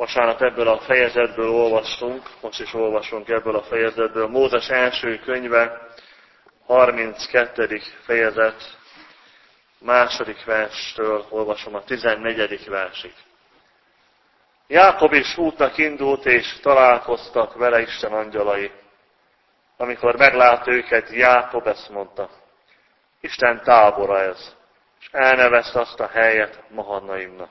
Vasárnap ebből a fejezetből olvastunk, most is olvasunk ebből a fejezetből. Mózes első könyve, 32. fejezet, második verstől olvasom a 14. versig. Jákob is útnak indult, és találkoztak vele Isten angyalai. Amikor meglátta őket, Jákob ezt mondta: Isten tábora ez, és elnevezte azt a helyet Mahannaimnak.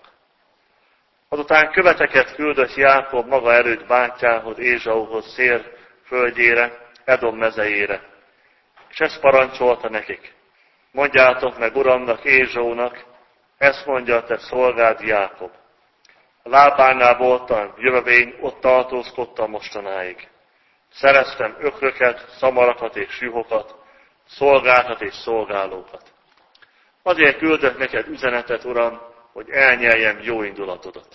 Azután követeket küldött Jákob maga előtt bátyjához, Ézsauhoz, Szér földjére, Edom mezejére. És ezt parancsolta nekik: Mondjátok meg uramnak, Ézsaunak, ezt mondja a te szolgád Jákob. A lábánál voltam, jövevén ott tartózkodtam mostanáig. Szereztem ökröket, szamarakat és juhokat, szolgákat és szolgálókat. Azért küldök neked üzenetet, Uram, hogy elnyeljem jó indulatodat.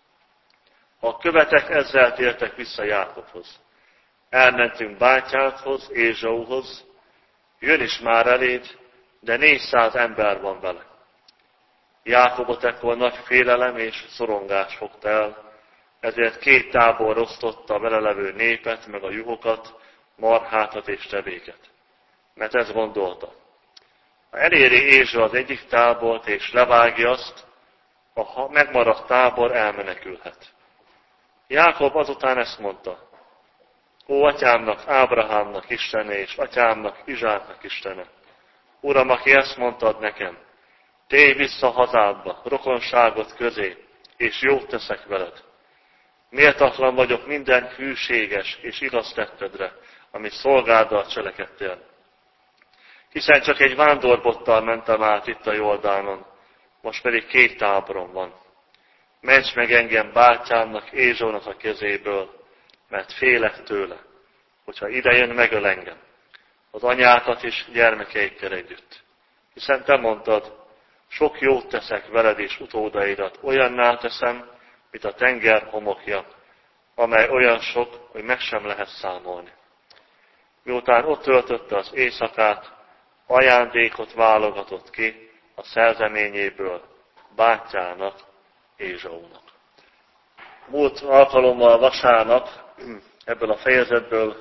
A követek ezzel tértek vissza Jákobhoz. Elmentünk bátyádhoz, Ézsauhoz, jön is már eléd, de 400 ember van vele. Jákobot ekkor nagy félelem és szorongás fogta el, ezért 2 tábor osztotta a vele levő népet, meg a juhokat, marhákat és tevéket. Mert ezt gondolta: ha eléri Ézsau az egyik tábort és levágja azt, a megmaradt tábor elmenekülhet. Jákob azután ezt mondta: Ó, atyámnak, Ábrahámnak Istene, és atyámnak, Izsáknak Istene, Uram, aki ezt mondtad nekem: térj vissza hazádba, rokonságot közé, és jót teszek veled. Méltatlan vagyok minden hűséges és igaz tettedre, amit szolgáddal cselekedtél. Hiszen csak egy vándorbottal mentem át itt a Jordánon, most pedig 2 táborom van. Ments meg engem bátyámnak, Ézsaunak a kezéből, mert félek tőle, hogyha idejön, megöl engem, az anyákat is gyermekeikkel együtt. Hiszen te mondtad: sok jót teszek veled és utódaidat, olyanná teszem, mint a tenger homokja, amely olyan sok, hogy meg sem lehet számolni. Miután ott töltötte az éjszakát, ajándékot válogatott ki a szerzeményéből bátyjának, Ézsaunak. Múlt alkalommal vasárnap ebből a fejezetből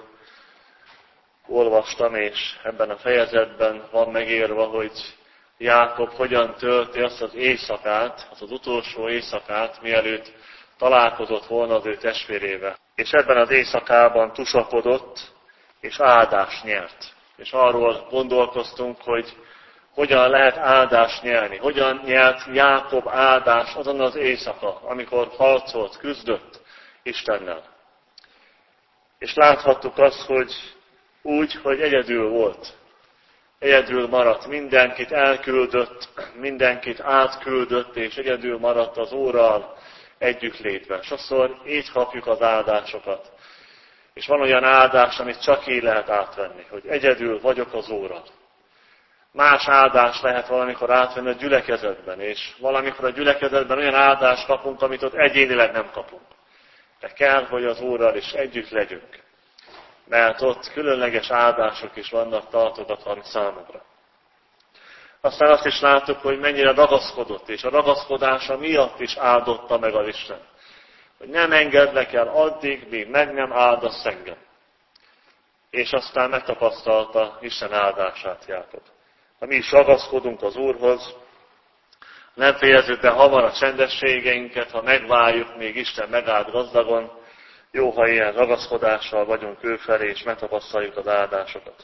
olvastam, és ebben a fejezetben van megírva, hogy Jákob hogyan tölti azt az éjszakát, az utolsó éjszakát, mielőtt találkozott volna az ő testvérével. És ebben az éjszakában tusakodott, és áldást nyert. És arról gondolkoztunk, hogy hogyan lehet áldást nyerni. Hogyan nyert Jákob áldást azon az éjszaka, amikor harcolt, küzdött Istennel. És láthattuk azt, hogy úgy, hogy egyedül volt. Egyedül maradt, mindenkit elküldött, mindenkit átküldött, és egyedül maradt az Úrral együttlétben. Sokszor így kapjuk az áldásokat. És van olyan áldás, amit csak így lehet átvenni, hogy egyedül vagyok az Úrral. Más áldás lehet valamikor átvenni a gyülekezetben, és valamikor a gyülekezetben olyan áldást kapunk, amit ott egyénileg nem kapunk. De kell, hogy az Úrral is együtt legyünk. Mert ott különleges áldások is vannak tartogatva számunkra. Aztán azt is láttuk, hogy mennyire ragaszkodott, és a ragaszkodása miatt is áldotta meg az Isten. Hogy nem engedlek el addig, míg meg nem áldasz engem. És aztán megtapasztalta Isten áldását Jákob. Ha mi is ragaszkodunk az Úrhoz, nem fejezzük be hamar a csendességeinket, ha megvárjuk, még Isten megáld gazdagon, jó, ha ilyen ragaszkodással vagyunk ő felé, és megtapasztaljuk az áldásokat.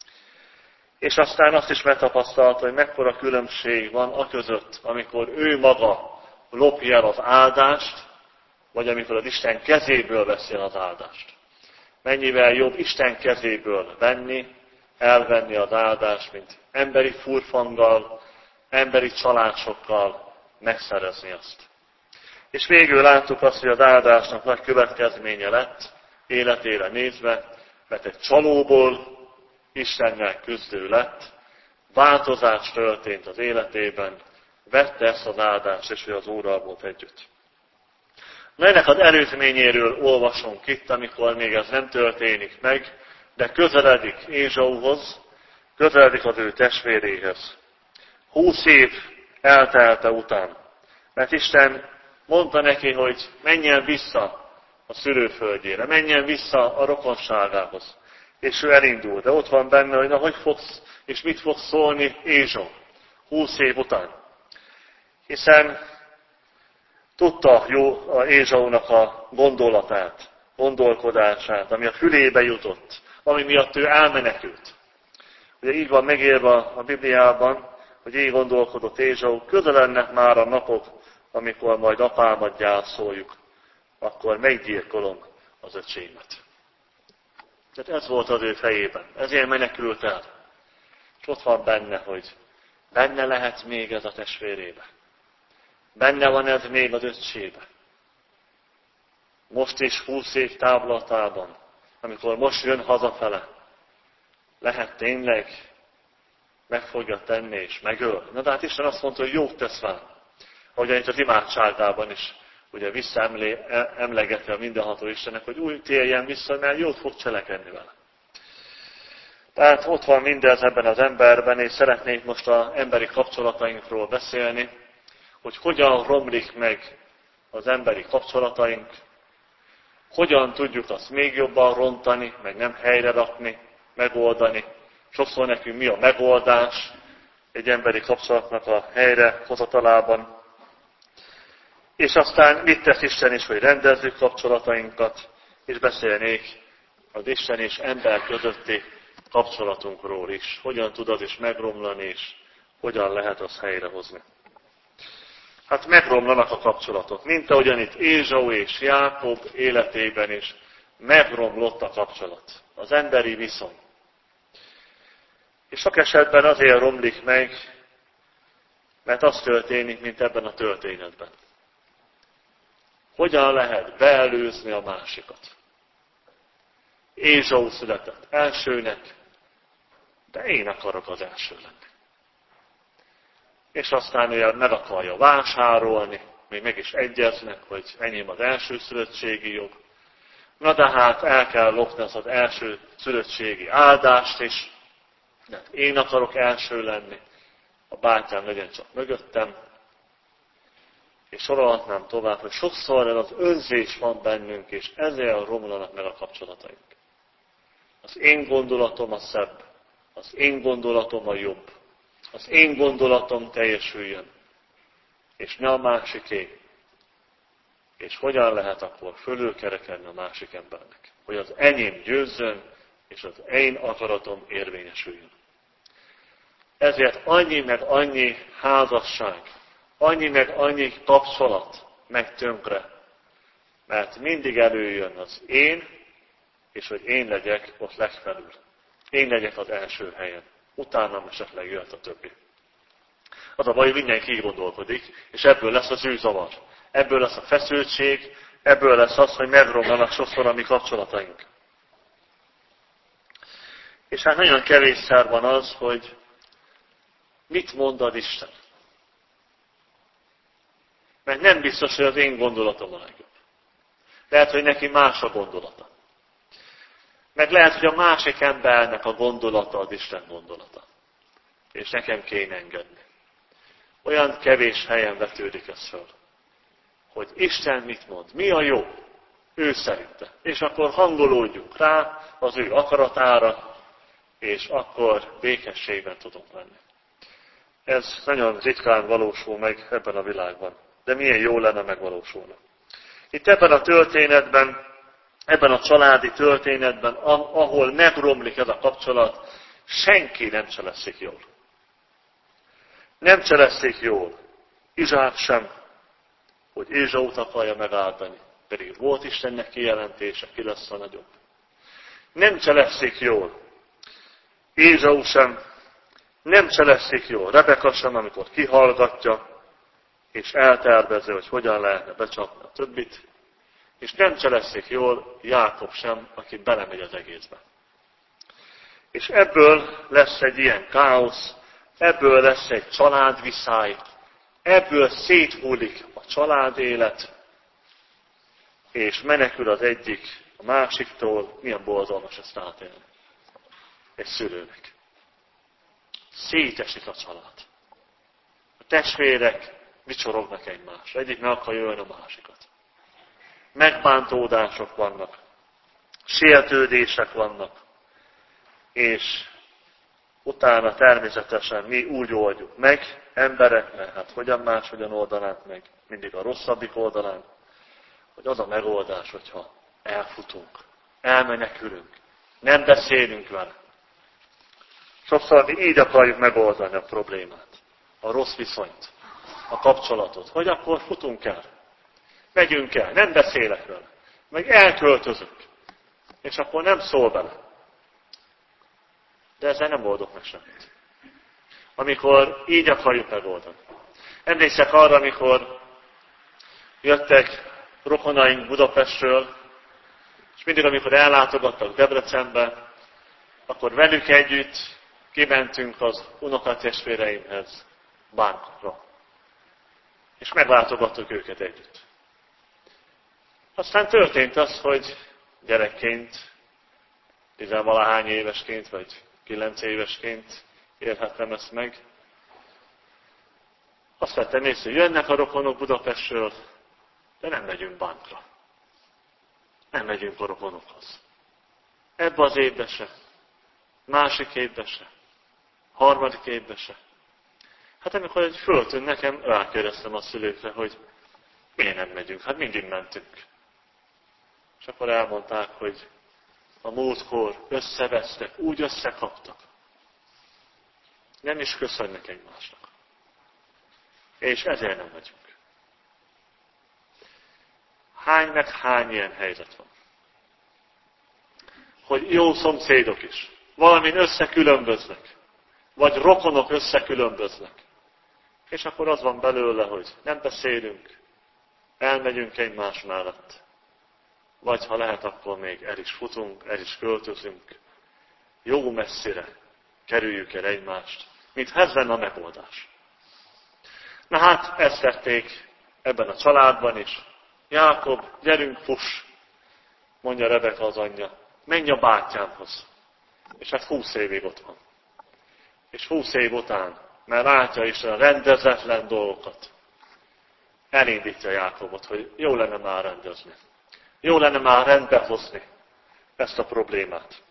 És aztán azt is megtapasztalta, hogy mekkora különbség van aközött, amikor ő maga lopja el az áldást, vagy amikor az Isten kezéből veszi el az áldást. Mennyivel jobb Isten kezéből venni, elvenni az áldást, mint emberi furfanggal, emberi csalásokkal megszerezni azt. És végül láttuk azt, hogy az áldásnak nagy következménye lett életére nézve, mert egy csalóból Istennel küzdő lett, változás történt az életében, vette ezt az áldást, és ő az Úrral volt együtt. Na, ennek az előzményéről olvasunk itt, amikor még ez nem történik meg, de közeledik Ézsauhoz, közeledik az ő testvéréhez. 20 év eltelte után, mert Isten Mondta neki, hogy menjen vissza a szülőföldjére, menjen vissza a rokonságához. És ő elindul, de ott van benne, hogy na, hogy fogsz, és mit fog szólni Ézsau 20 év után. Hiszen tudta jó a Ézsaunak a gondolatát, gondolkodását, ami a fülébe jutott, ami miatt ő elmenekült. Ugye így van megírva a Bibliában, hogy így gondolkodott Ézsau, közel lennek már a napok, amikor majd apámat gyászoljuk, akkor meggyilkolom az öcsémet. Tehát ez volt az ő fejében, ezért menekült el. És ott van benne, hogy benne lehet még ez a testvérébe. Benne van ez még az öccsébe. Most is 20 év távlatában, amikor most jön hazafele, lehet tényleg meg fogja tenni és megöl. Na de hát Isten azt mondta, hogy jót tesz velem. Ahogyan itt az imádságában is ugye visszaemlegeti a mindenható Istennek, hogy úgy térjen vissza, mert jót fog cselekedni vele. Tehát ott van mindez ebben az emberben, és szeretnék most az emberi kapcsolatainkról beszélni, hogy hogyan romlik meg az emberi kapcsolataink, hogyan tudjuk azt még jobban rontani, meg nem helyre rakni, megoldani. Sokszor nekünk mi a megoldás egy emberi kapcsolatnak a helyre hozatalában. És aztán mit tesz Isten is, hogy rendezzük kapcsolatainkat, és beszélnék az Isten és ember közötti kapcsolatunkról is. Hogyan tud az is megromlani, és hogyan lehet azt helyrehozni. Hát megromlanak a kapcsolatok, mint ahogyan itt Ézsau és Jákob életében is megromlott a kapcsolat, az emberi viszony. És sok esetben azért romlik meg, mert az történik, mint ebben a történetben. Hogyan lehet beelőzni a másikat? Ézsau született elsőnek, de én akarok az első lenni. És aztán ő meg akarja vásárolni, még meg is egyeznek, hogy enyém az első szülöttségi jog. Na de hát el kell lopni az első szülöttségi áldást is, de én akarok első lenni, a bátyám legyen csak mögöttem. És sorolhatnám tovább, hogy sokszor ez az önzés van bennünk, és ezzel romlanak meg a kapcsolataink. Az én gondolatom a szebb, az én gondolatom a jobb, az én gondolatom teljesüljön, és ne a másiké. És hogyan lehet akkor fölülkerekedni a másik embernek? Hogy az enyém győzzön, és az én akaratom érvényesüljön. Ezért annyi meg annyi házasság, annyi meg annyi kapcsolat megy tönkre, mert mindig előjön az én, és hogy én legyek ott legfelül. Én legyek az első helyen. Utánam esetleg jöhet a többi. Az a baj, hogy mindenki így gondolkodik, és ebből lesz az űrzavar. Ebből lesz a feszültség, ebből lesz az, hogy megromlanak sokszor a mi kapcsolataink. És hát nagyon kevésszer van az, hogy mit mond Isten. Mert nem biztos, hogy az én gondolatom a legjobb. Lehet, hogy neki más a gondolata. Meg lehet, hogy a másik embernek a gondolata az Isten gondolata. És nekem kéne engedni. Olyan kevés helyen vetődik ez föl, hogy Isten mit mond, mi a jó, ő szerinte. És akkor hangolódjunk rá az ő akaratára, és akkor békességben tudunk lenni. Ez nagyon ritkán valósul meg ebben a világban. De milyen jó lenne megvalósulna. Itt ebben a történetben, ebben a családi történetben, ahol megromlik ez a kapcsolat, senki nem cselekszik jól. Nem cselekszik jól. Izsák sem, hogy Ézsaut akarja megáldani. Pedig volt Istennek kijelentése, ki lesz a nagyobb. Nem cselekszik jól. Ézsau sem, nem cselekszik jól. Rebeka sem, amikor kihallgatja, és eltervezi, hogy hogyan lehetne becsapni a többit. És nem cselekszik jól Jákob sem, aki belemegy az egészbe. És ebből lesz egy ilyen káosz, ebből lesz egy családviszály, ebből széthullik a családélet, és menekül az egyik a másiktól. Milyen borzalmas ezt átélni egy szülőnek. Szétesik a család. A testvérek vicsorognak egymásra. Egyik meg akarja ölni a másikat. Megbántódások vannak, sértődések vannak, és utána természetesen mi úgy oldjuk meg, emberek, mert hát hogyan máshogyan oldanánk meg, mindig a rosszabbik oldalán, hogy az a megoldás, hogyha elfutunk, elmenekülünk, nem beszélünk vele. Sokszor mi így akarjuk megoldani a problémát, a rossz viszonyt, a kapcsolatot, hogy akkor futunk el, megyünk el, nem beszélek vele, meg elköltözök, és akkor nem szól vele. De ezzel nem oldok meg semmit. Amikor így akarjuk megoldani. Emlékszek arra, amikor jöttek rokonaink Budapestről, és mindig, amikor ellátogattak Debrecenbe, akkor velük együtt kimentünk az unokatestvéreimhez Bánkra. És meglátogattuk őket együtt. Aztán történt az, hogy gyerekként, 10-valahány évesként, vagy 9 évesként élhettem ezt meg. Azt vettem észre, hogy jönnek a rokonok Budapestről, de nem megyünk Bánkra. Nem megyünk a rokonokhoz. Ebbe az évbe se, másik évbe se, harmadik évbe se. Hát amikor egy föltűnt nekem, rákérdeztem a szülőkre, hogy miért nem megyünk, hát mindig mentünk. És akkor elmondták, hogy a múltkor összevesztek, úgy összekaptak. Nem is köszönnek egymásnak. És ezért nem megyünk. Hány ilyen helyzet van? Hogy jó szomszédok is, valamin összekülönböznek, vagy rokonok összekülönböznek. És akkor az van belőle, hogy nem beszélünk, elmegyünk egymás mellett. Vagy ha lehet, akkor még el is futunk, el is költözünk. Jó messzire kerüljük el egymást, mintha ez lenne a megoldás. Na hát, ezt tették ebben a családban is. Jákob, gyerünk, fuss, mondja Rebeka az anyja. Menj a bátyámhoz. És hát 20 évig ott van. És 20 év után, mert látja is a rendezetlen dolgokat, elindítja Jákobot, hogy jó lenne már rendezni. Jó lenne már rendbe hozni ezt a problémát.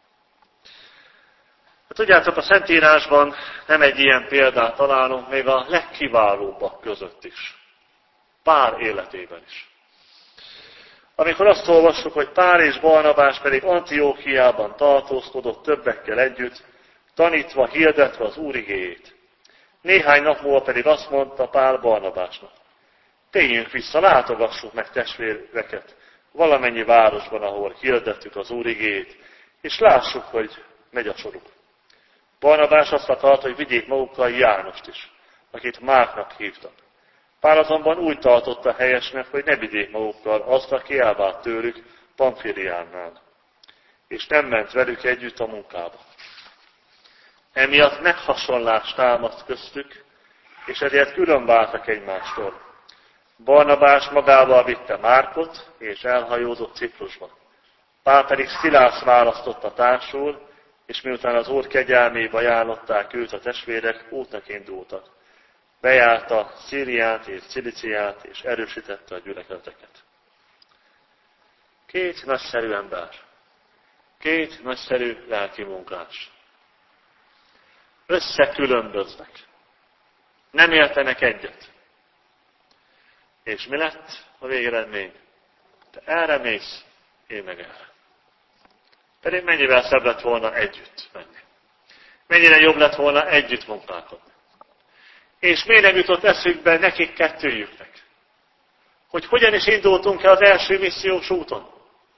Tudjátok, a Szentírásban nem egy ilyen példát találunk, még a legkiválóbbak között is. Pál életében is. Amikor azt olvassuk, hogy Pál és Barnabás pedig Antiókiában tartózkodott többekkel együtt, tanítva, hirdetve az Úr igéjét. Néhány nap múlva pedig azt mondta Pál Barnabásnak: térjünk vissza, látogassuk meg testvéreket valamennyi városban, ahol hirdettük az Úr igéjét, és lássuk, hogy megy a soruk. Barnabás azt akarta, hogy vigyék magukkal Jánost is, akit Márknak hívtak. Pál azonban úgy tartotta helyesnek, hogy ne vigyék magukkal azt, aki elvált tőlük Pamfiliánál, és nem ment velük együtt a munkába. Emiatt meghasonlás támaszt köztük, és ezért különváltak egymástól. Barnabás magával vitte Márkot, és elhajózott Ciprusba. Pál pedig Szilász választotta társul, és miután az Úr kegyelmébe ajánlották őt a testvérek, útnak indultak. Bejárta Szíriát és Ciliciát, és erősítette a gyülekezeteket. Két nagyszerű ember, két nagyszerű lelki munkás. Összekülönböznek. Nem értenek egyet. És mi lett a végeredmény? Te erre mész, én meg erre. Pedig mennyivel szebb lett volna együtt menni. Mennyire jobb lett volna együtt munkálkodni. És miért nem jutott eszükbe nekik kettőjüknek? Hogy hogyan is indultunk el az első missziós úton?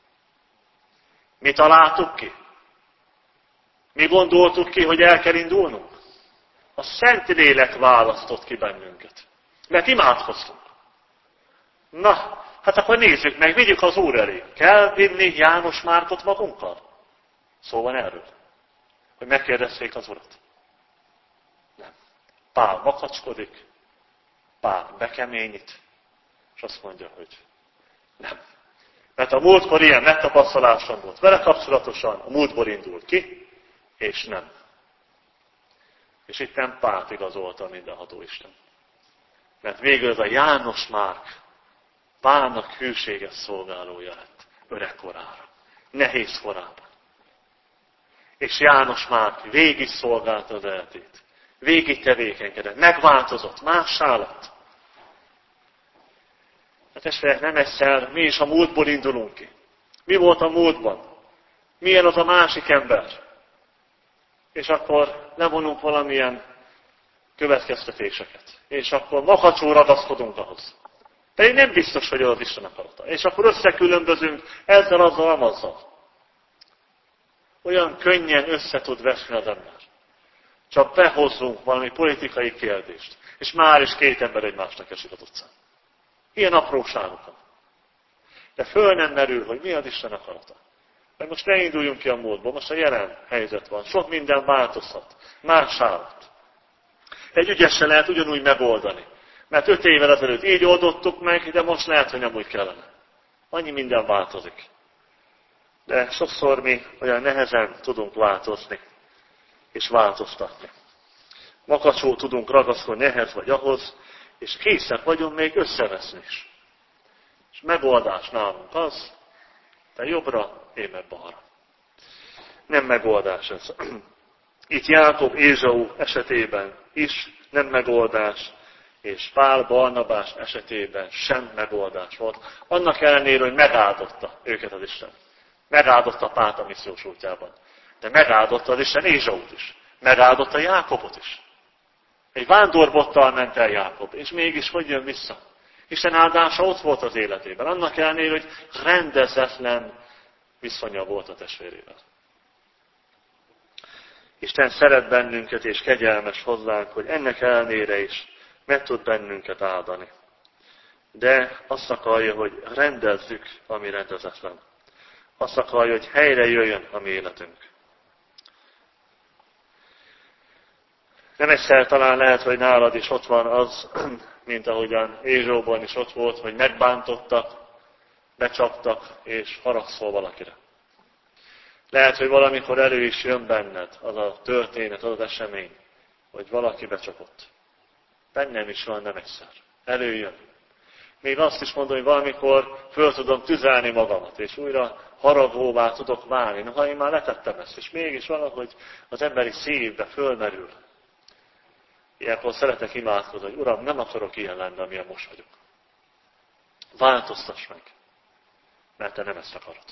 Mi találtuk ki? Mi gondoltuk ki, hogy el kell indulnunk? A Szent Lélek választott ki bennünket. Mert imádkoztunk. Na, hát akkor nézzük meg, vigyük az Úr elé. Kell vinni János Márkot magunkkal? Szó van erről. Hogy megkérdezték az Urat. Nem. Pál makacskodik, Pál bekeményít, és azt mondja, hogy nem. Mert a múltkor ilyen megtapasztalásom volt vele kapcsolatosan, a múltból indult ki, és nem. És itt nem Pált igazolta mindenható Isten. Mert végül ez a János Márk Pálnak hűséges szolgálója lett öregkorára, nehéz korában. És János Márk végig szolgálta az életét, végig tevékenykedett, megváltozott, mássá lett. Hát testvérek, nem egyszer mi is a múltból indulunk ki. Mi volt a múltban? Milyen az a másik ember? És akkor levonunk valamilyen következtetéseket. És akkor makacsul ragaszkodunk ahhoz. Pedig nem biztos, hogy az Isten akarata. És akkor összekülönbözünk ezzel, azzal. Olyan könnyen össze tud vesni az ember. Csak behozzunk valami politikai kérdést. És már is két ember egymásnak esik az utcán. Ilyen apróságokon. De föl nem merül, hogy mi az Isten akarata. Mert most ne induljunk ki a múltból, most a jelen helyzet van. Sok minden változhat. Más állat. Egy ügyesen lehet ugyanúgy megoldani. Mert 5 évvel ezelőtt így oldottuk meg, de most lehet, hogy nem úgy kellene. Annyi minden változik. De sokszor mi olyan nehezen tudunk változni, és változtatni. Makacsul tudunk ragaszkodni ehhez vagy ahhoz, és készek vagyunk még összeveszni is. És megoldás nálunk az, te jobbra, én meg balra. Nem megoldás ez. Itt Jákob, Ézsau esetében is nem megoldás, és Pál, Barnabás esetében sem megoldás volt. Annak ellenére, hogy megáldotta őket az Isten. Megáldotta Pált a missziós útjában. De megáldotta az Isten Ézsaut is. Megáldotta Jákobot is. Egy vándorbottal ment el Jákob, és mégis hogy jön vissza? Isten áldása ott volt az életében. Annak ellenére, hogy rendezetlen viszonya volt a testvérével. Isten szeret bennünket, és kegyelmes hozzánk, hogy ennek ellenére is meg tud bennünket áldani. De azt akarja, hogy rendezzük, ami rendezetlen. Azt akarja, hogy helyre jöjjön a mi életünk. Nem egyszer talán lehet, hogy nálad is ott van az, mint ahogyan Ézsauban is ott volt, hogy megbántottak, becsaptak, és haragszol valakire. Lehet, hogy valamikor elő is jön benned az a történet, az az esemény, hogy valaki becsapott. Bennem is van nem egyszer. Előjön. Még azt is mondom, hogy valamikor föl tudom tüzelni magamat, és újra haragóvá tudok válni. Noha én már letettem ezt, és mégis valahogy az emberi szívbe fölmerül. Ilyenkor szeretek imádkozni, hogy Uram, nem akarok ilyen lenni, amilyen most vagyok. Változtass meg, mert te nem ezt akarod.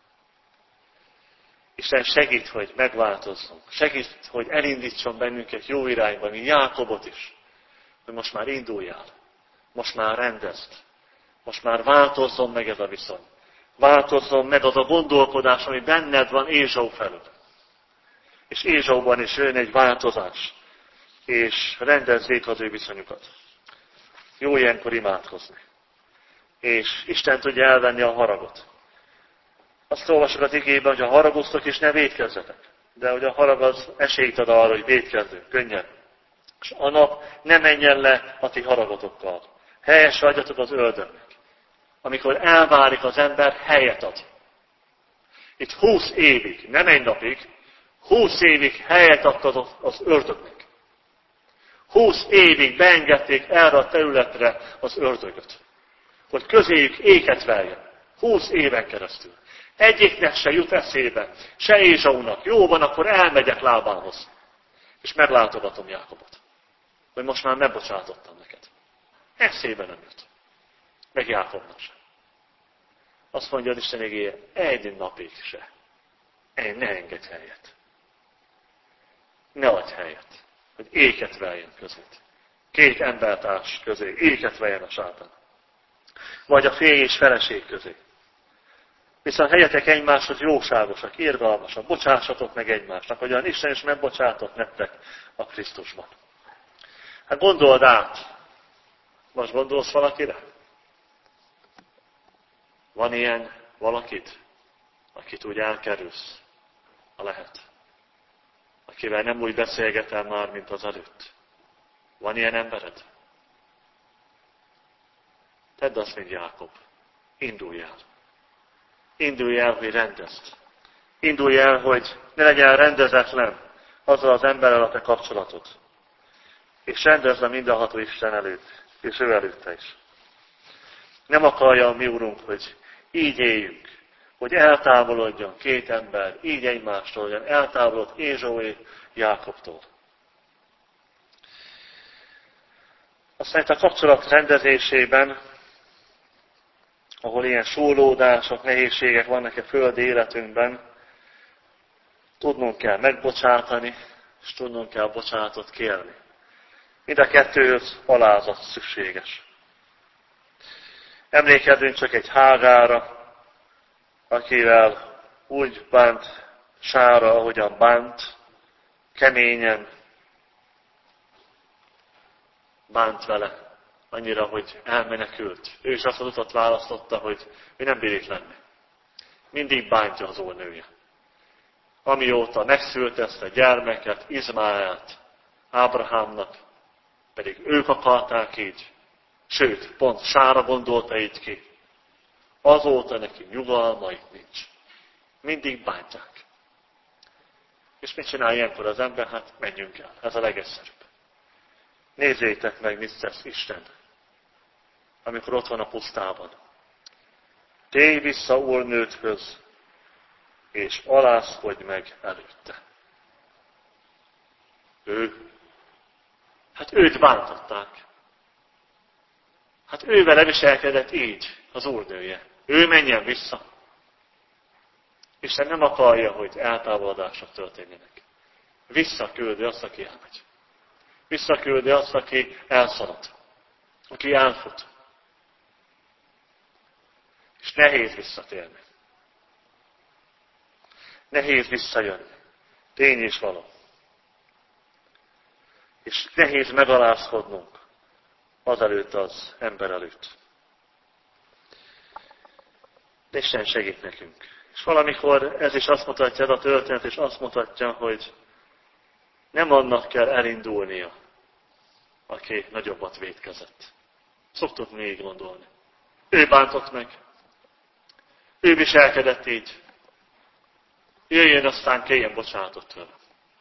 Isten segít, hogy megváltozzunk. Segít, hogy elindítson bennünket jó irányba, mint Jákobot is. Hogy most már induljál. Most már rendezd. Most már változzon meg ez a viszony. Változzon meg az a gondolkodás, ami benned van Ézsau felől. És Ézsauban is jön egy változás. És rendezzék az ő viszonyukat. Jó ilyenkor imádkozni. És Isten tudja elvenni a haragot. Azt olvasok az igében, hogy ha haragoztok és ne vétkezzetek. De hogy a harag az esélyt ad arra, hogy vétkezzünk, könnyen. És a nap ne menjen le a ti haragotokkal. Helyes adjatok az ördögnek. Amikor elválik az ember, helyet ad. Itt 20 évig, nem egy napig, 20 évig helyet adtak az ördögnek. 20 évig beengedték erre a területre az ördögöt. Hogy közéjük éket verjen. 20 éven keresztül. Egyiknek se jut eszébe, se Ézsaunak. Jó van, akkor elmegyek Lábánhoz. És meglátogatom Jákobot. Hogy most már megbocsátottam neked. Eszébe nem jut. Meg Jákobnak sem. Azt mondja az Isten igéje, egy napig se. Ne engedj helyet. Ne adj helyet. Hogy éket verjen között. 2 embertárs közé éket verjen a sátán. Vagy a férj és feleség közé. Viszont helyetek egymáshoz jóságosak, irgalmasak, bocsássatok meg egymásnak, ahogyan Isten is megbocsátott nektek a Krisztusban. Hát gondold át, most gondolsz valakire? Van ilyen valakit, akit úgy elkerülsz, ha lehet? Akivel nem úgy beszélgetel már, mint az előtt? Van ilyen embered? Tedd azt, mint Jákob. Indulj el. Indulj el, hogy rendezd. Indulj el, hogy ne legyen rendezetlen azzal az emberrel a te kapcsolatod. És rendezd a mindenható Isten előtt. és ő előtte is. Nem akarja a mi Urunk, hogy így éljünk, hogy eltávolodjon két ember, így egymástól, hogy eltávolod Ézsaué Jákobtól. Aztán itt a kapcsolat rendezésében, ahol ilyen súrlódások, nehézségek vannak a földi életünkben, tudnunk kell megbocsátani, és tudnunk kell bocsánatot kérni. Mind a kettőhöz alázat szükséges. Emlékezzünk csak egy Hágára, akivel úgy bánt Sára, ahogyan bánt, keményen bánt vele, annyira, hogy elmenekült. Ő is azt az utat választotta, hogy ő nem bír itt lenni. Mindig bántja az úrnője. Amióta megszült ezt a gyermeket, Izmaelt, Ábrahámnak, pedig ők akarták így, sőt, pont Sára gondolta így ki. Azóta neki nyugalma itt nincs. Mindig bántják. És mit csinál ilyenkor az ember? Hát menjünk el. Ez a legegyszerűbb. Nézzétek meg, mit tesz Isten, amikor ott van a pusztában. Térj vissza úrnődhöz, és alázkodj meg előtte. Hát őt bántották. Hát ő vele viselkedett így, az úrnője. Ő menjen vissza. Isten nem akarja, hogy eltávolodások történjenek. Visszaküldi azt, aki elmegy. Visszaküldi azt, aki elszalad. Aki elfut. És nehéz visszatérni. Nehéz visszajönni. Tény és való. És nehéz megalázkodnunk azelőtt az ember előtt. De Isten segít nekünk. És valamikor ez is azt mutatja, ez a történet is azt mutatja, hogy nem annak kell elindulnia, aki nagyobbat vétkezett. Szoktuk még gondolni. Ő bántott meg. Ő viselkedett így. Jöjjön, aztán kérjen bocsánatot tőle.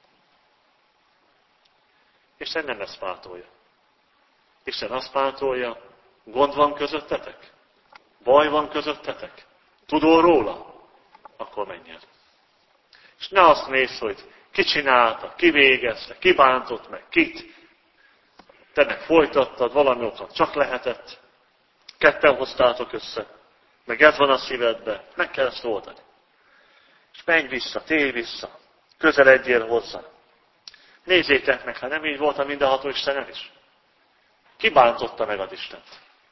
Isten nem ezt pártolja. Isten azt pártolja, gond van közöttetek? Baj van közöttetek? Tudol róla? Akkor menj el. És ne azt nézz, hogy ki csinálta, ki végezte, ki bántott meg, kit. Te meg folytattad, valami okat csak lehetett. Ketten hoztátok össze. Meg ez van a szívedben. Meg kell ezt oldani. És menj vissza, térj vissza. Közeledjél hozzá. Nézzétek meg, ha nem így volt a mindenható Istenen is. Ki bántotta meg az Istent?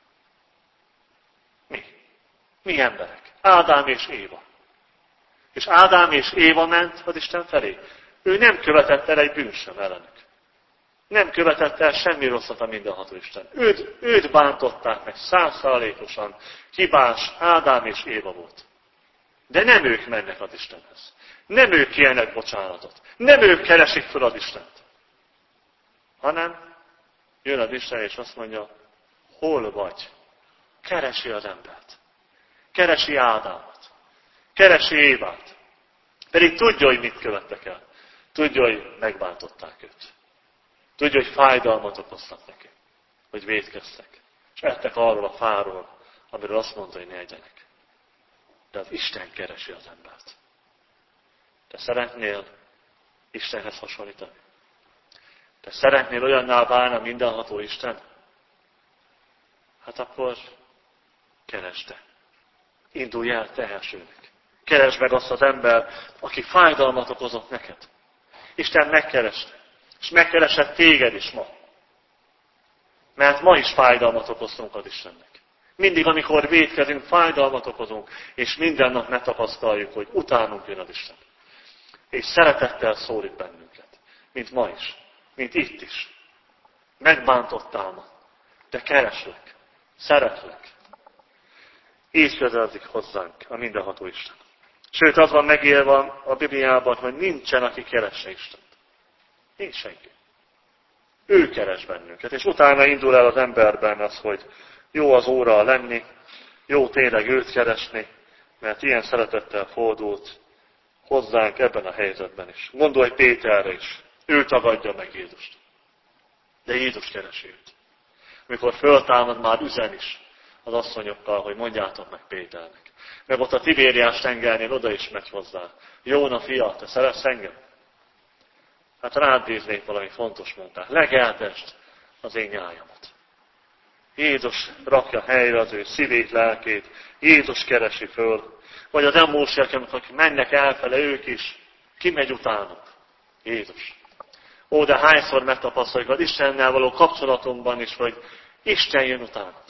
Mi? Mi emberek? Ádám és Éva. És Ádám és Éva ment az Isten felé. Ő nem követett el egy bűn sem ellenük. Nem követett el semmi rosszat a mindenható Isten. Őt bántották meg 100%-osan. Hibás Ádám és Éva volt. De nem ők mennek az Istenhez. Nem ők kérnek bocsánatot. Nem ők keresik fel az Istent. Hanem jön az Isten és azt mondja, hol vagy? Keresi az embert. Keresi Ádámot. Keresi Évát. Pedig tudja, hogy mit követtek el. Tudja, hogy megbántották őt. Tudja, hogy fájdalmat okoztak neki. Hogy vétkeztek. És ettek arról a fáról, amiről azt mondta, hogy ne egyenek. De az Isten keresi az embert. Te szeretnél Istenhez hasonlítani? Te szeretnél olyanná válni a mindenható Isten? Hát akkor keresd te. Indulj el te elsőnek. Keresd meg azt az embert, aki fájdalmat okozott neked. Isten megkereste. És megkeresett téged is ma. Mert ma is fájdalmat okoztunk az Istennek. Mindig, amikor vétkezünk, fájdalmat okozunk, és minden nap megtapasztaljuk, hogy utánunk jön az Isten. És szeretettel szólít bennünket. Mint ma is. Mint itt is. Megbántottál ma. De kereslek. Szeretlek. Így közelezik hozzánk a mindenható Isten. Sőt, az van megírva a Bibliában, hogy nincsen, aki keresse Istent. Nincs senki. Ő keres bennünket. És utána indul el az emberben az, hogy jó az óra lenni, jó tényleg őt keresni, mert ilyen szeretettel fordult hozzánk ebben a helyzetben is. Gondolj Péterre is. Ő tagadja meg Jézust. De Jézus keresi őt. Amikor föltámad, már üzen is az asszonyokkal, hogy mondjátok meg Péternek. Meg ott a Tibériás tengernél oda is megy hozzá. Jóna fia, te szeretsz engem? Hát rád bíznék valami fontos munkát. Legeltest az én nyájamat. Jézus rakja helyre az ő szívét, lelkét. Jézus keresi föl. Vagy az emmósiak, amikor mennek elfele, ők is. Ki megy utánuk? Jézus. Ó, de hányszor megtapasztaljuk az Istennel való kapcsolatunkban is, hogy Isten jön utánad.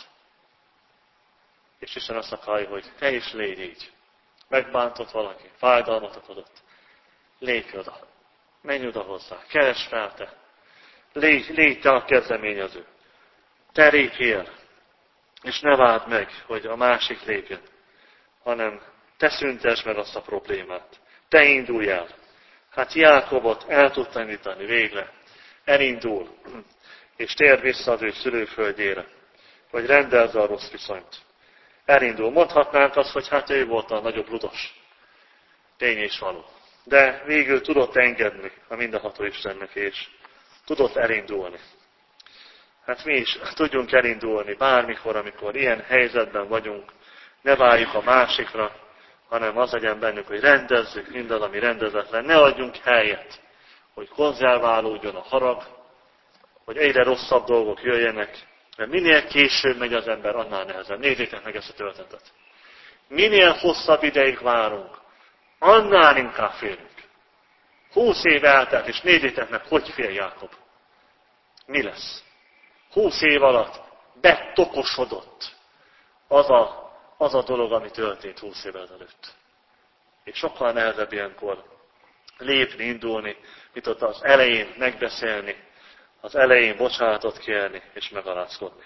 És Isten azt akarja, hogy te is légy így. Megbántott valaki, fájdalmat okozott. Lépj oda. Menj oda hozzá. Keresd fel te. Légy te a kezdeményező. Te lépjél. És ne várd meg, hogy a másik lépjen. Hanem te szüntesd meg azt a problémát. Te indulj el. Hát Jákobot el tudta indítani végre. Elindul. És tér vissza az ő szülőföldjére. Hogy rendezze a rossz viszonyt. Elindul. Mondhatnánk azt, hogy hát ő volt a nagyobb ludos. Tény és való. De végül tudott engedni a mindenható Istennek, és tudott elindulni. Hát mi is tudjunk elindulni bármikor, amikor ilyen helyzetben vagyunk. Ne várjuk a másikra, hanem az legyen bennünk, hogy rendezzük mindaz, ami rendezetlen. Ne adjunk helyet, hogy konzerválódjon a harag, hogy egyre rosszabb dolgok jöjjenek. Mert minél később megy az ember, annál nehezebb. Nézzétek meg ezt a történetet. Minél hosszabb ideig várunk, annál inkább félünk. 20 év eltelt, és nézzétek meg, hogy fél Jákob. Mi lesz? 20 év alatt betokosodott az a dolog, ami történt 20 évvel ezelőtt. És sokkal nehezebb ilyenkor lépni, indulni, mint ott az elején megbeszélni, az elején bocsánatot kérni és megalázkodni.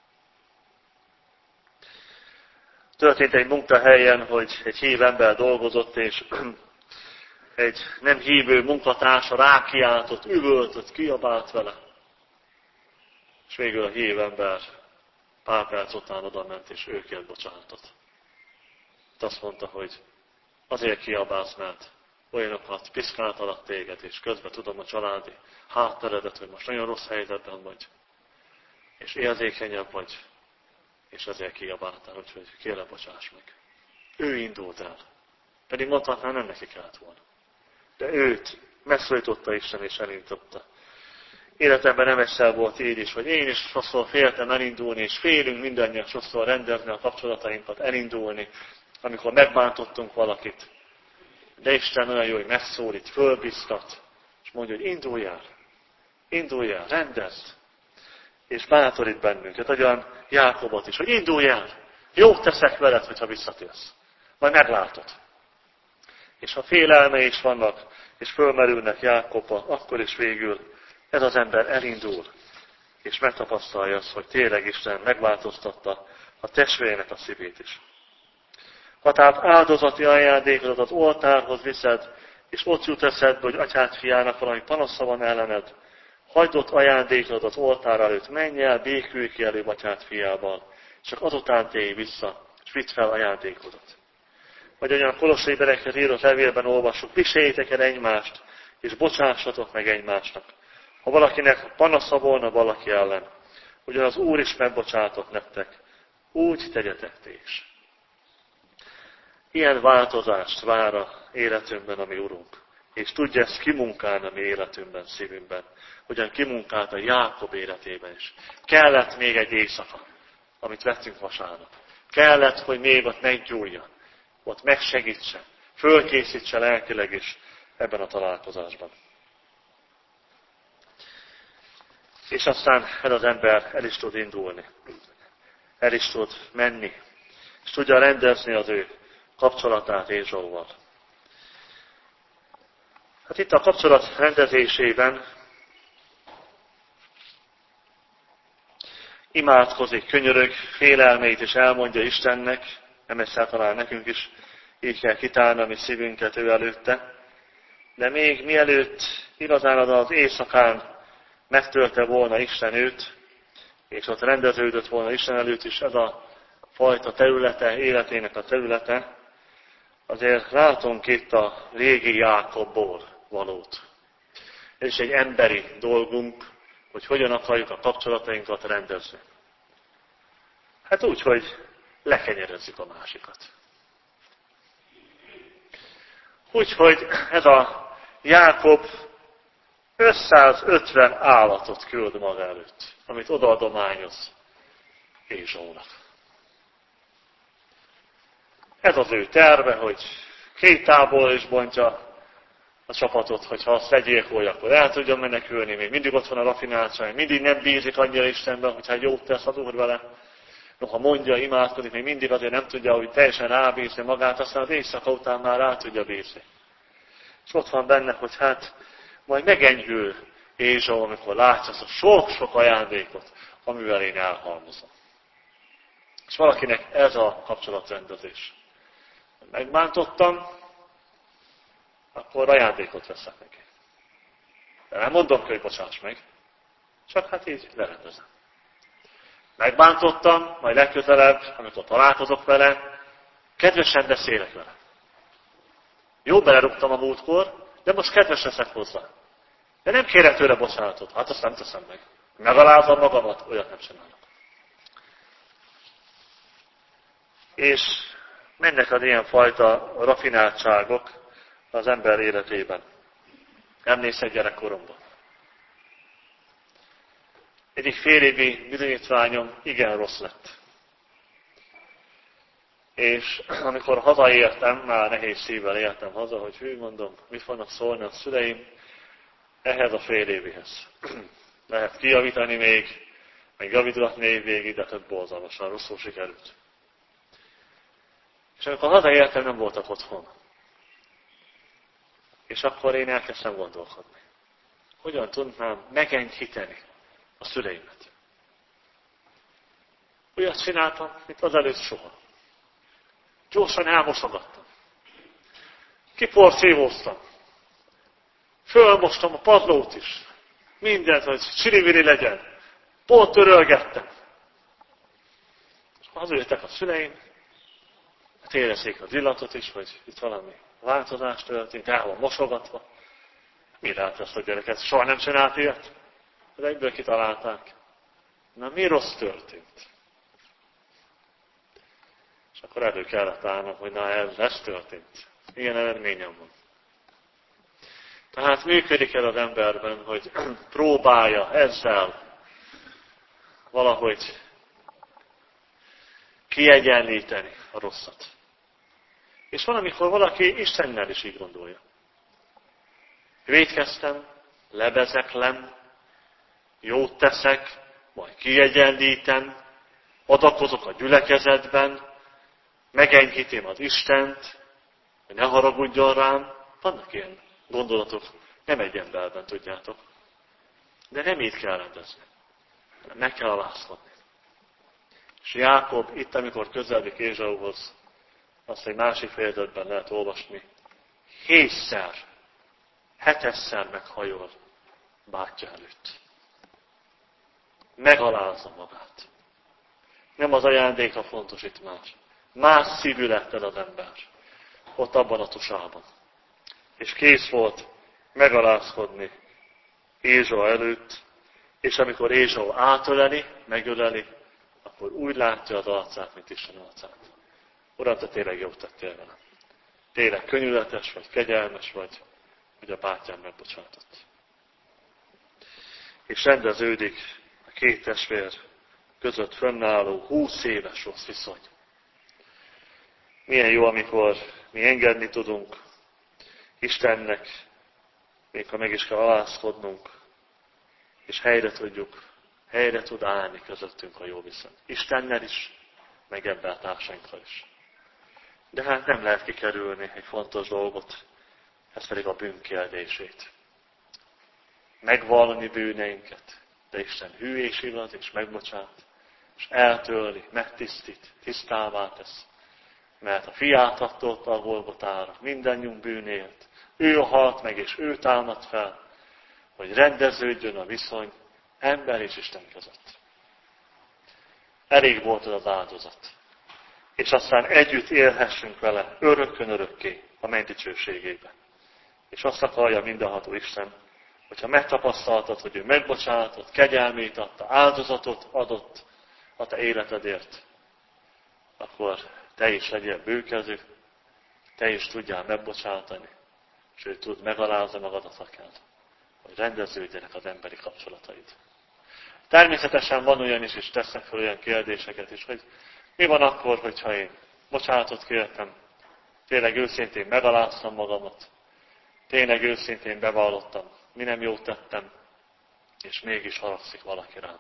Történt egy munkahelyen, hogy egy hív ember dolgozott, és egy nem hívő munkatársa rákiáltott, üvöltött, kiabált vele. És végül a hív ember pár perc után oda ment, és ő kért bocsánatot. Azt mondta, hogy azért kiabálsz, mert olyanokat piszkáltalak téged, és közben tudom a családi hátteredet, hogy most nagyon rossz helyzetben vagy, és érzékenyebb vagy, és ezért kiabáltál, úgyhogy kérlek, bocsáss meg. Ő indult el. Pedig mondhatná, nem neki kellett volna. De őt megszólította Isten, és elindította. Életemben nem egyszer volt így is, hogy én is sokszor féltem elindulni, és félünk mindannyian sokszor rendezni a kapcsolatainkat, elindulni, amikor megbántottunk valakit. De Isten olyan jó, hogy megszólít, fölbiztat, és mondja, hogy indulj el, rendezd. És bátorít bennünket, olyan Jákobot is, hogy indulj el, jót teszek veled, hogyha visszatérsz. Majd meglátod. És ha félelme is vannak, és fölmerülnek Jákobba, akkor is végül ez az ember elindul, és megtapasztalja azt, hogy tényleg Isten megváltoztatta a testvérének a szívét is. Ha tehát áldozati ajándékodat az oltárhoz viszed, és ott jut eszedbe, hogy atyád fiának valami panasza van ellened, hagyd ott ajándékodat az oltár előtt, menj el, békülj ki előbb atyád fiával, csak azután térj vissza, és vidd fel ajándékodat. Vagy olyan kolossai berekhez írott levélben olvassuk, viseljétek el egymást, és bocsássatok meg egymásnak. Ha valakinek panasza volna valaki ellen, ugyan az Úr is megbocsátott nektek, úgy tegyetek ti is. Ilyen változást vár a életünkben a mi Urunk, és tudja ezt kimunkálni a mi életünkben, szívünkben, hogyan kimunkálta Jákob életében is. Kellett még egy éjszaka, amit vettünk vasárnap. Kellett, hogy még ott meggyújja, ott megsegítse, fölkészítse lelkileg is ebben a találkozásban. És aztán ez az ember el is tud indulni, el is tud menni, és tudja rendezni az ő kapcsolatát Ézsauval. Hát itt a kapcsolat rendezésében imádkozik, könyörög, félelmeit is elmondja Istennek, nem egyszer talán nekünk is így kell kitárni a mi szívünket ő előtte. De még mielőtt igazán az éjszakán megtölte volna Isten őt, és ott rendeződött volna Isten előtt is ez a fajta területe, életének a területe, azért látunk itt a régi Jákobból valót. Ez is egy emberi dolgunk, hogy hogyan akarjuk a kapcsolatainkat rendezni. Hát úgy, hogy lekenyerezzük a másikat. Úgyhogy ez a Jákob 550 állatot küld maga előtt, amit odaadományoz Ézsaunak. Ez az ő terve, hogy két táborra is bontja a csapatot, hogyha azt legyilkolja, akkor el tudjon menekülni, még mindig ott van a rafináltság, mindig nem bízik annyira Istenben, hogyha jót tesz az Úr vele. Noha mondja, imádkozik, még mindig azért nem tudja, hogy teljesen rábízni magát, aztán az éjszaka után már rá tudja bízni. És ott van benne, hogy hát majd megenyhül Ézsau, amikor látja azt a sok-sok ajándékot, amivel én elhalmozom. És valakinek ez a kapcsolatrendezés. Megbántottam, akkor ajándékot veszek neki. De nem mondom, hogy bocsáss meg, csak hát így lerendezem. Megbántottam, majd legközelebb, amikor találkozok vele, kedvesen beszélek vele. Jó, belerúgtam a múltkor, de most kedves leszek hozzá. De nem kérek tőle bocsánatot, hát azt nem teszem meg. Megalázom magamat, olyat nem csinálok. És mennek az ilyenfajta rafináltságok az ember életében. Emlékszem gyerekkoromban. Egyik fél évi bizonyítványom igen rossz lett. És amikor hazaértem, már nehéz szívvel értem haza, hogy hű, mondom, mit fognak szólni a szüleim ehhez a fél évihez. Lehet kijavítani még, meg javítgatni évvégig, de több borzalmasan rosszul sikerült. És amikor hazaértem, nem voltak otthon. És akkor én elkezdtem gondolkodni. Hogyan tudnám megenyhíteni a szüleimet? Olyat csináltam, mint azelőtt soha. Gyorsan elmosogattam. Kiporszívóztam. Fölmostam a padlót is. Mindent, hogy csiriviri legyen. Pont törölgettem. És hazajöttek a szüleim, hát érezzék az illatot is, hogy itt valami változás történt, el van mosogatva. Mi lehet ezt a gyereket? Soha nem csinált ilyet? De egyből kitalálták. Na, mi rossz történt? És akkor elő kellett állnom, hogy na, ez történt. Ilyen eredményem van. Tehát működik el az emberben, hogy próbálja ezzel valahogy kiegyenlíteni a rosszat. És valamikor valaki Istennel is így gondolja. Vétkeztem, lebezeklem, jót teszek, majd kiegyenlítem, adakozok a gyülekezetben, megenyhítem az Istent, hogy ne haragudjon rám. Vannak ilyen gondolatok, nem egy emberben, tudjátok. De nem így kell rendezni. Meg kell alázkodni. És Jákob itt, amikor közeledik Ézsauhoz, azt egy másik fejezetben lehet olvasni, 7-szer, 7-szer meghajol bátyja előtt. Megalázza magát. Nem az ajándéka fontos itt más. Más szívű lett el az ember. Ott abban a tusában. És kész volt megalázkodni Ézsau előtt, és amikor Ézsau átöleli, megöleli, akkor úgy látja az arcát, mint Isten arcát. Uram, te tényleg jót tettél velem. Tényleg könnyűletes vagy, kegyelmes vagy, hogy a bátyám megbocsátott. És rendeződik a két testvér között fönnálló 20 éves rossz viszony. Milyen jó, amikor mi engedni tudunk Istennek, még ha meg is kell alázkodnunk, és helyre tud állni közöttünk a jó viszony. Istennel is, meg embertársainkkal is. De hát nem lehet kikerülni egy fontos dolgot, ez pedig a bűnkérdését. Megvallani bűneinket, de Isten hű és igaz, és megbocsát, és eltörli, megtisztít, tisztává tesz. Mert a fiát adta a Golgotára mindannyiunk bűnért. Ő halt meg, és ő támad fel, hogy rendeződjön a viszony ember és Isten között. Elég volt az áldozat. És aztán együtt élhessünk vele örökkön örökké a menny dicsőségében. És azt akarja mindenható Isten, hogyha megtapasztaltad, hogy ő megbocsátott, kegyelmét adta, áldozatot adott a te életedért, akkor te is legyél bőkező, te is tudjál megbocsátani, és ő tud megalázni magadat akár, hogy rendeződjenek az emberi kapcsolataid. Természetesen van olyan is, és tesznek fel olyan kérdéseket is, hogy mi van akkor, hogyha én bocsánatot kértem, tényleg őszintén megaláztam magamat, tényleg őszintén bevallottam, mi nem jót tettem, és mégis haragszik valaki rám.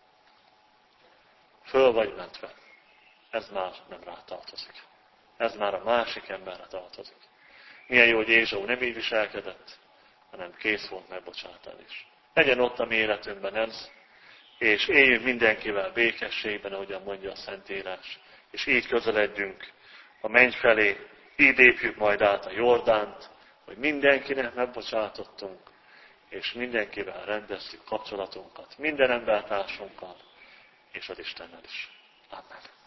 Föl vagy mentve. Ez már nem rá tartozik. Ez már a másik emberre tartozik. Milyen jó, hogy Ézsau nem így viselkedett, hanem kész volt megbocsátani is. Legyen ott a mi életünkben ez, és éljünk mindenkivel békességben, ahogyan mondja a Szentírás, és így közeledjünk a menny felé, így lépjük majd át a Jordánt, hogy mindenkinek megbocsátottunk, és mindenkivel rendezzük kapcsolatunkat, minden embertársunkkal, és az Istennel is. Amen.